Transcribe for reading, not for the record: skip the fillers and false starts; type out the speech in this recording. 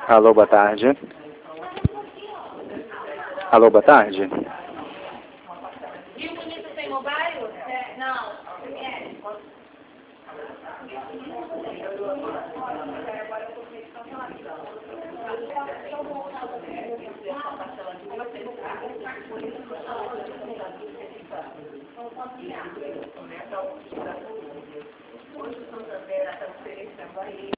Alô, boa tarde. Alô, boa tarde. E o bonito tem mobile? Não. Hoje o Santander, a transferência vai